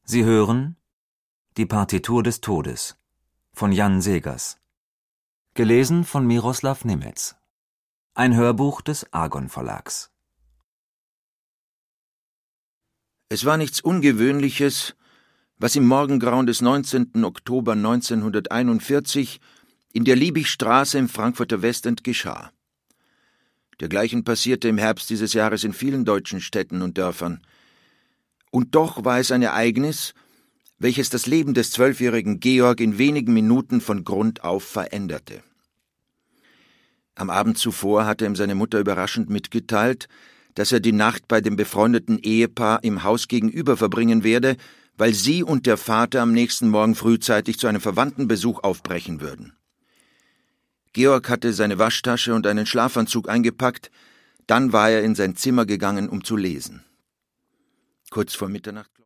Sie hören die Partitur des Todes von Jan Segers, gelesen von Miroslav Nimetz, ein Hörbuch des Argon Verlags. Es war nichts Ungewöhnliches, was im Morgengrauen des 19. Oktober 1941 in der Liebigstraße im Frankfurter Westend geschah. Dergleichen passierte im Herbst dieses Jahres in vielen deutschen Städten und Dörfern. Und doch war es ein Ereignis, welches das Leben des 12-jährigen Georg in wenigen Minuten von Grund auf veränderte. Am Abend zuvor hatte ihm seine Mutter überraschend mitgeteilt, dass er die Nacht bei dem befreundeten Ehepaar im Haus gegenüber verbringen werde, weil sie und der Vater am nächsten Morgen frühzeitig zu einem Verwandtenbesuch aufbrechen würden. Georg hatte seine Waschtasche und einen Schlafanzug eingepackt, dann war er in sein Zimmer gegangen, um zu lesen. Kurz vor Mitternacht